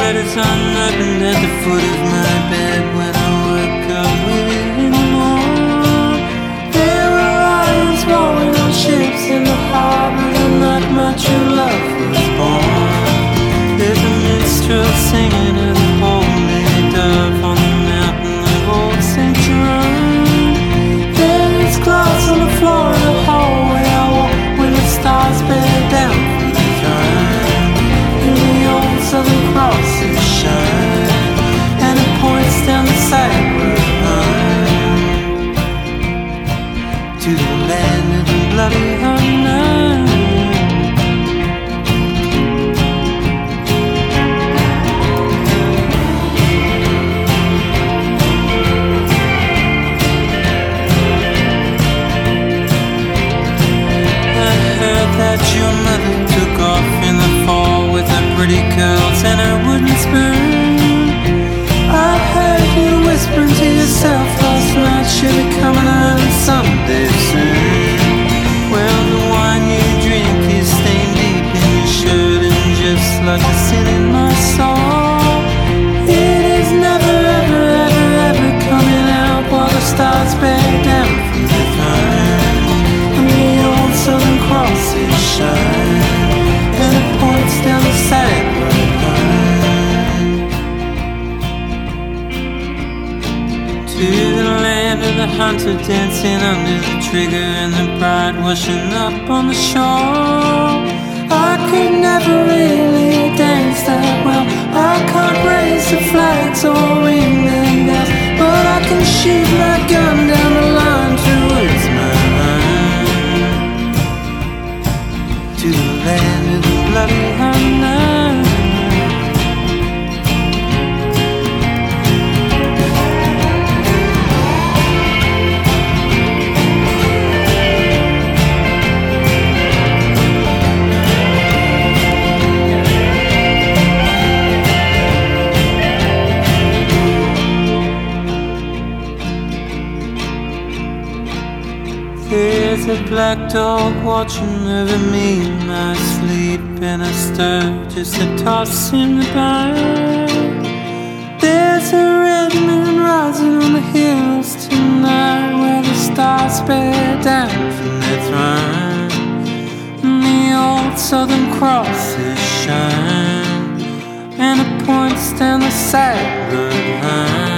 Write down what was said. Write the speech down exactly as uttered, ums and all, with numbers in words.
letters unopened at the foot of my bed when I woke up with it in the morning. There were lions rolling on ships in the harbor the night my true love was born. There's a minstrel singing of the holy dove on the mountain of old Saint Jerome. There's glass on the floor of the hallway I walk when the stars bear down from the throne. And the old Southern Cross is shine, and it points down the sidewalk home to the land of the bloody unknown. That your mother took off in the fall with her pretty curls and her wooden spoon. I heard you whispering to yourself last night, she'll be coming home someday soon. Well, the wine you drink is stained deep in your shirt, and just like the sin in my soul, it is never, ever, ever, ever coming out while the stars bear down from the throne. And the old Southern Cross is shine, and it points down the sidewalk home to the land of the hunter dancing under the trigger and the bride washing up on the shore. I could never really dance that well. I can't raise the flags or ring the bells, but I can shoot my gun down the line towards my home, to the land of the bloody unknown. There's a black dog watching over me in my sleep, and I stir just to toss him the bone. There's a red moon rising on the hills tonight, where the stars bear down from their throne, and the old Southern Cross is shine, and it points down the sidewalk home.